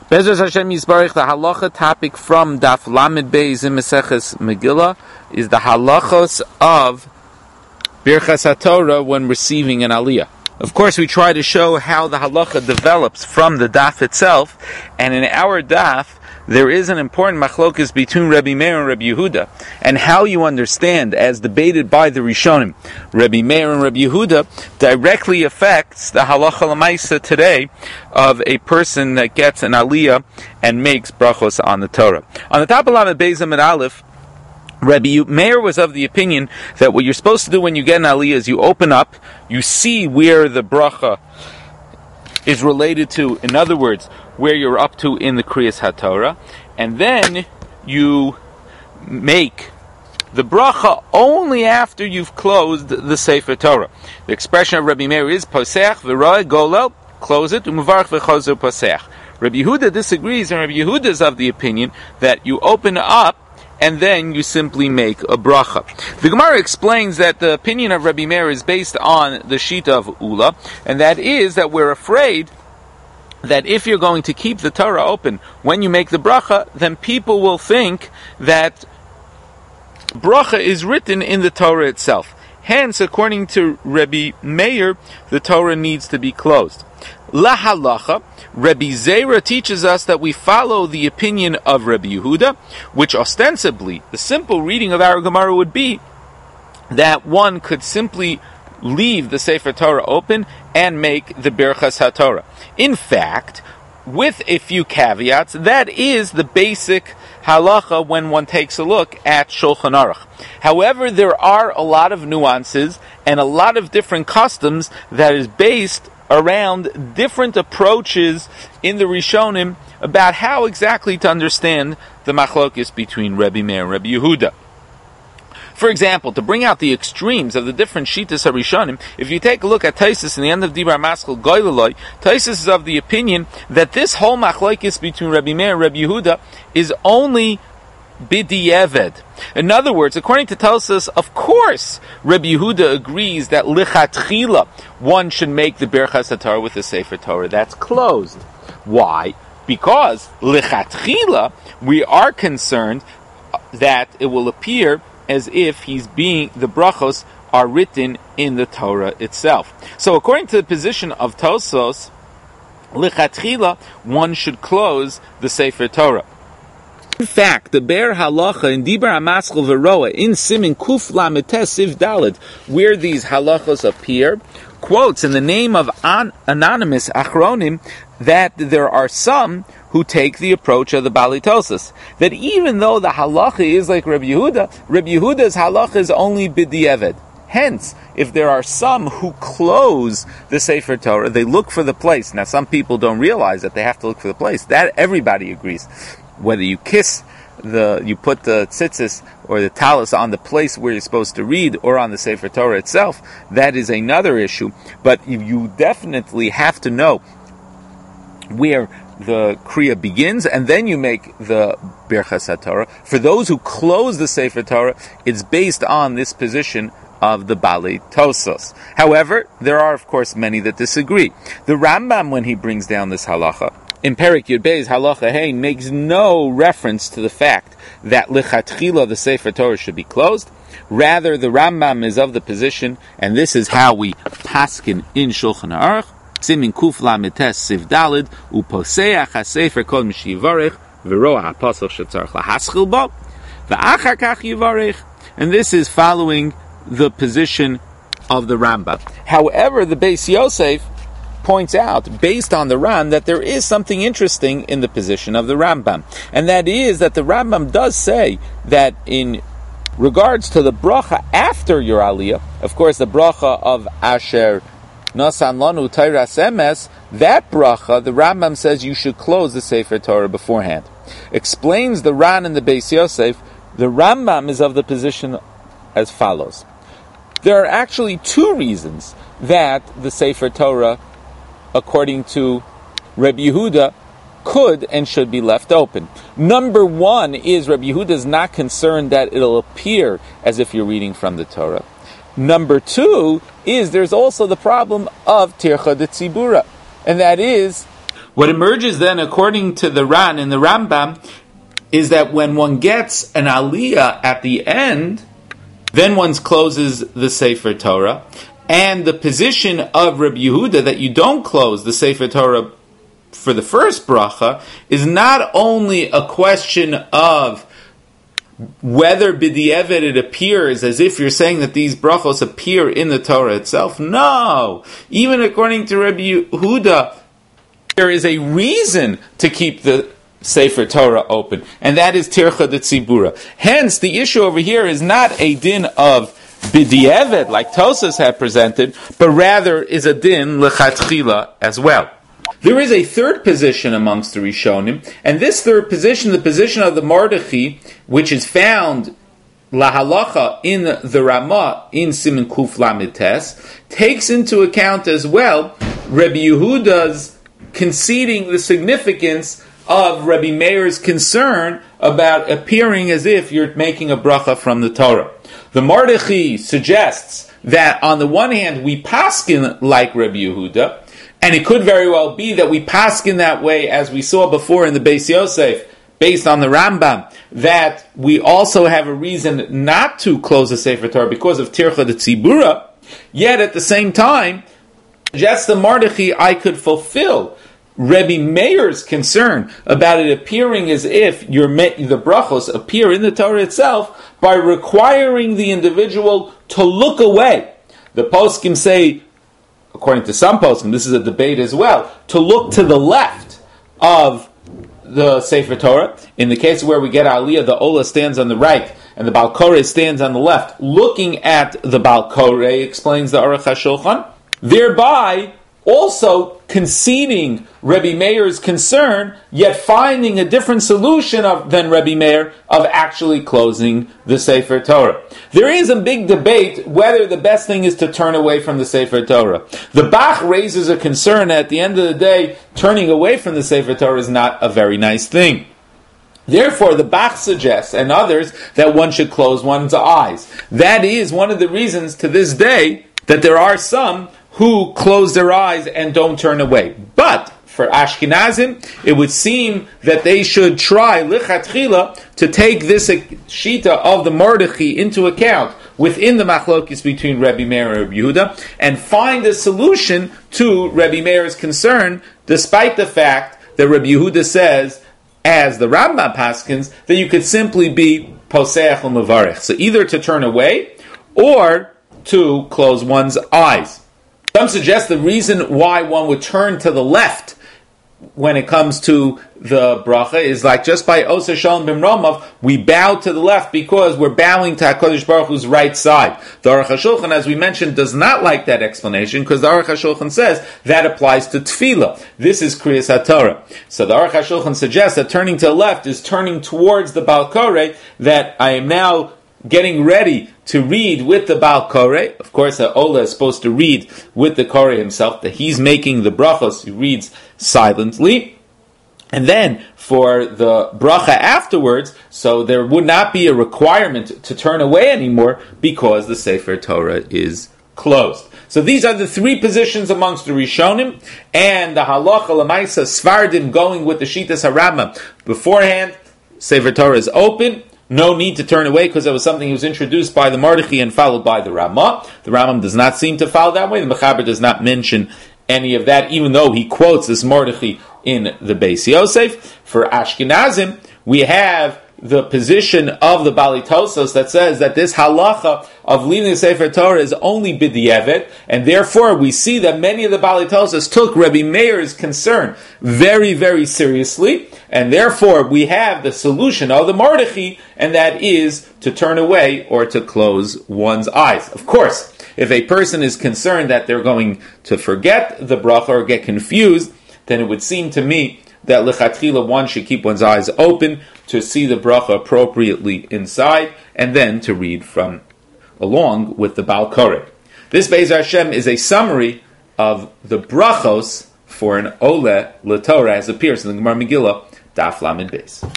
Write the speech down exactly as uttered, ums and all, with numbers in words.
Bezos Hashem Yisbarich, the halacha topic from Daf Lamed Beis in Maseches Megillah is the halachos of Birchas HaTorah when receiving an aliyah. Of course, we try to show how the halacha develops from the daf itself, and in our daf, there is an important machlokes between Rabbi Meir and Rabbi Yehuda, and how you understand, as debated by the Rishonim, Rabbi Meir and Rabbi Yehuda directly affects the halacha l'maisa today of a person that gets an aliyah and makes brachos on the Torah. On the top of Lamed Beis Amud Aleph, Rabbi Meir was of the opinion that what you're supposed to do when you get an aliyah is you open up, you see where the bracha is related to, in other words, where you're up to in the Kriyas HaTorah, and then you make the bracha only after you've closed the Sefer Torah. The expression of Rabbi Meir is Poseach v'roeh golel, close it, u'mevarach v'chozer poseach. Rabbi Yehuda disagrees, and Rabbi Yehuda is of the opinion that you open up and then you simply make a bracha. The Gemara explains that the opinion of Rabbi Meir is based on the Shita of Ula, and that is that we're afraid that if you're going to keep the Torah open when you make the bracha, then people will think that bracha is written in the Torah itself. Hence, according to Rabbi Meir, the Torah needs to be closed. La halacha, Rabbi Zera teaches us that we follow the opinion of Rabbi Yehuda, which ostensibly, the simple reading of our Gemara would be that one could simply leave the Sefer Torah open and make the Birchas HaTorah. In fact, with a few caveats, that is the basic halacha when one takes a look at Shulchan Aruch. However, there are a lot of nuances and a lot of different customs that is based around different approaches in the Rishonim about how exactly to understand the machlokes between Rabbi Meir and Rabbi Yehuda. For example, to bring out the extremes of the different Shitas HaRishonim, if you take a look at Taisus in the end of Dibur HaMaskil Goyleloi, Taisus is of the opinion that this whole machlokes between Rabbi Meir and Rabbi Yehuda is only b'di'eved. In other words, according to Taisus, of course, Rabbi Yehuda agrees that lichatchila one should make the Birchas HaTorah with the Sefer Torah that's closed. Why? Because lichatchila we are concerned that it will appear as if he's being, the brachos are written in the Torah itself. So according to the position of Tosos, lichatchila, one should close the Sefer Torah. In fact, the Be'er Halacha in Dibur HaMaskil V'roeh in Simin Kuf Lamed Tes Siv Daled, where these halachos appear, quotes in the name of an- anonymous Achronim that there are some who take the approach of the Bali Tosas, that even though the halacha is like Rabbi Yehuda, Rabbi Yehuda's halacha is only b'di'eved. Hence, if there are some who close the Sefer Torah, they look for the place. Now, some people don't realize that they have to look for the place. That everybody agrees. Whether you kiss the, you put the tzitzis or the talis on the place where you're supposed to read, or on the Sefer Torah itself, that is another issue. But you definitely have to know where the Kriya begins, and then you make the Birchas HaTorah. For those who close the Sefer Torah, it's based on this position of the Bali Tosos. However, there are, of course, many that disagree. The Rambam, when he brings down this halacha, in Perek Yud Beis Halacha Hey, makes no reference to the fact that lichatchila the Sefer Torah should be closed. Rather, the Rambam is of the position, and this is how we paskin in Shulchan Aruch, Simin Kuf Lamed Tes Siv Daled, uposeach haSefer kol mish yivarech, v'roah haPasach shetzarich lahaschil bo, v'achar kach yivarech, and this is following the position of the Rambam. However, the Beis Yosef points out, based on the Ran, that there is something interesting in the position of the Rambam, and that is that the Rambam does say that in regards to the bracha after your aliyah, of course the bracha of Asher Nasan Lanu Tairas Emes, that bracha, the Rambam says you should close the Sefer Torah beforehand. Explains the Ran and the Beis Yosef, the Rambam is of the position as follows. There are actually two reasons that the Sefer Torah, according to Rabbi Yehuda, could and should be left open. Number one is Rabbi Yehuda is not concerned that it'll appear as if you're reading from the Torah. Number two is there's also the problem of tircha de tzibura, and that is What emerges then, according to the Ran and the Rambam, is that when one gets an aliyah at the end, then one closes the Sefer Torah, and the position of Rabbi Yehuda that you don't close the Sefer Torah for the first bracha is not only a question of whether b'di'evet it appears as if you're saying that these brachos appear in the Torah itself. No! Even according to Rabbi Yehuda, there is a reason to keep the Sefer Torah open, and that is tircha de tzibura. Hence, the issue over here is not a din of b'di'evet, like Tosas had presented, but rather is a din lechatchila as well. There is a third position amongst the Rishonim, and this third position, the position of the Mordechai, which is found lahalacha in the Ramah in Siman Kuf Lamed Tes, takes into account as well Rabbi Yehuda's conceding the significance of Rabbi Meir's concern about appearing as if you're making a bracha from the Torah. The Mordechai suggests that on the one hand we paskin like Rabbi Yehuda, and it could very well be that we paskin that way, as we saw before in the Beis Yosef, based on the Rambam, that we also have a reason not to close the Sefer Torah because of tircha de tzibura. Yet at the same time, just the Mordechai, I could fulfill Rebbe Meir's concern about it appearing as if your the brachos appear in the Torah itself by requiring the individual to look away. The poskim say, according to some poskim, this is a debate as well, to look to the left of the Sefer Torah. In the case where we get Aliyah, the Ola stands on the right and the Baal Koreh stands on the left. Looking at the Baal Koreh, explains the Aruch HaShulchan, thereby also conceding Rebbe Meir's concern, yet finding a different solution of, than Rebbe Meir of actually closing the Sefer Torah. There is a big debate whether the best thing is to turn away from the Sefer Torah. The Bach raises a concern at the end of the day, turning away from the Sefer Torah is not a very nice thing. Therefore, the Bach suggests, and others, that one should close one's eyes. That is one of the reasons to this day that there are some who close their eyes and don't turn away. But for Ashkenazim, it would seem that they should try lichatchila to take this shita of the Mordechai into account within the machlokis between Rebbe Meir and Rebbe Yehuda and find a solution to Rebbe Meir's concern, despite the fact that Rebbe Yehuda says, as the Rambam paskins, that you could simply be poseach u'mevarech. So either to turn away or to close one's eyes. Some suggest the reason why one would turn to the left when it comes to the bracha is like just by Osa Shalom Bimromav, we bow to the left because we're bowing to HaKadosh Baruch Hu's right side. The Aruch HaShulchan, as we mentioned, does not like that explanation because the Aruch HaShulchan says that applies to Tefillah. This is Kriyas HaTorah. So the Aruch HaShulchan suggests that turning to the left is turning towards the Baal Koreh, that I am now getting ready to read with the Baal Koreh. Of course, the Ola is supposed to read with the Koreh himself, that he's making the brachos, he reads silently. And then, for the bracha afterwards, so there would not be a requirement to turn away anymore because the Sefer Torah is closed. So these are the three positions amongst the Rishonim, and the Halacha L'maisa Svardim going with the Shitas HaRambam. Beforehand, Sefer Torah is open, no need to turn away because it was something that was introduced by the Mordechai and followed by the Ramah. The Rambam does not seem to follow that way. The Mechaber does not mention any of that, even though he quotes this Mordechai in the Beis Yosef. For Ashkenazim, we have the position of the Bali Tosos that says that this halacha of leaving the Sefer Torah is only b'di'evet, and therefore we see that many of the Bali Tosos took Rebbe Meir's concern very, very seriously, and therefore we have the solution of the Mordechai, and that is to turn away or to close one's eyes. Of course, if a person is concerned that they're going to forget the bracha or get confused, then it would seem to me that lechatchila one should keep one's eyes open to see the bracha appropriately inside, and then to read from along with the Baal Koreh. This Be'ez Hashem is a summary of the brachos for an Ole L'Torah as appears in the Gemara Megillah, Daf Lamed Beis.